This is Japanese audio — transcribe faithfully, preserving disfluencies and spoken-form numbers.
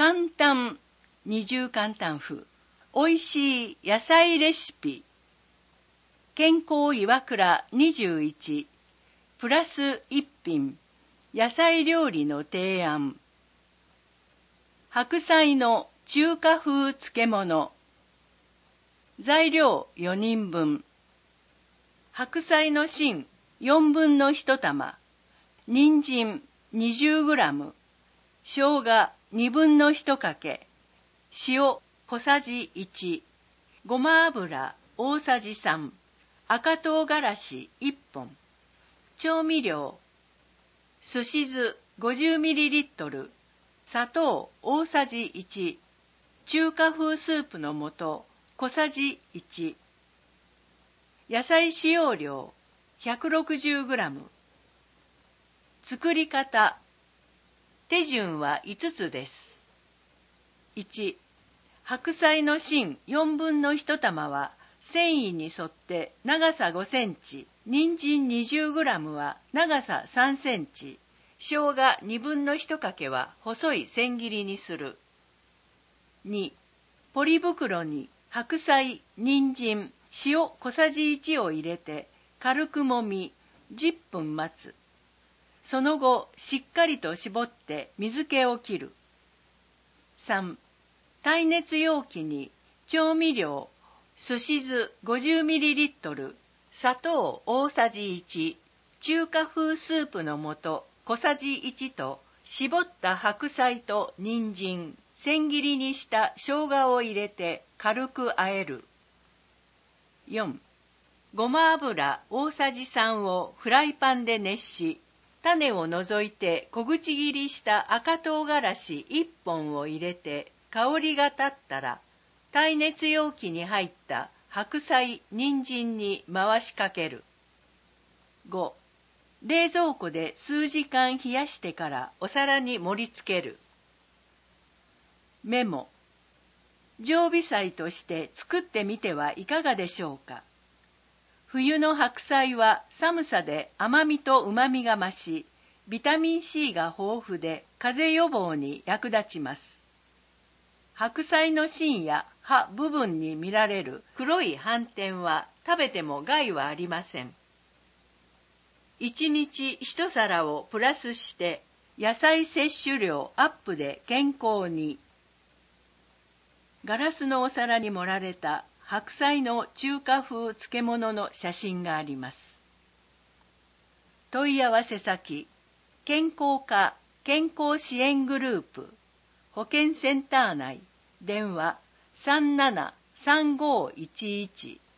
簡単二重簡単譜、おいしい野菜レシピ、健康岩倉にじゅういち、プラス一品、野菜料理の提案、白菜の中華風漬物、材料よにんぶん、白菜の芯よんぶんのいちたま、人参 にじゅうグラム、生姜にぶんのいちかけ、塩小さじいち、ごま油大さじさん、赤唐辛子いっぽん、調味料、すし酢 ごじゅうミリリットル、砂糖大さじいち、中華風スープの素小さじいち、野菜使用量 ひゃくろくじゅうグラム。作り方、手順はいつつです。いち、白菜の芯よんぶんのいちたまは繊維に沿って長さごセンチ、人参 にじゅうグラム は長ささんセンチ、生姜にぶんのいちかけは細い千切りにする。に、ポリ袋に白菜、人参、塩小さじいちを入れて軽くもみじゅっぷん待つ。その後しっかりと絞って水気を切る。さん、耐熱容器に調味料、すし酢 ごじゅうミリリットル、砂糖大さじいち、中華風スープの素小さじいちと絞った白菜と人参、千切りにした生姜を入れて軽く和える。よん、ごま油大さじさんをフライパンで熱し、種を除いて小口切りした赤唐辛子いっぽんを入れて香りが立ったら、耐熱容器に入った白菜、人参に回しかける。ご、冷蔵庫で数時間冷やしてからお皿に盛り付ける。メモ。常備菜として作ってみてはいかがでしょうか。冬の白菜は寒さで甘みと旨みが増し、ビタミン C が豊富で風邪予防に役立ちます。白菜の芯や葉部分に見られる黒い斑点は食べても害はありません。いちにちいちさらをプラスして野菜摂取量アップで健康に。ガラスのお皿に盛られた白菜の中華風漬物の写真があります。問い合わせ先、健康課健康支援グループ、保健センター内、電話 さんななさんごいちいち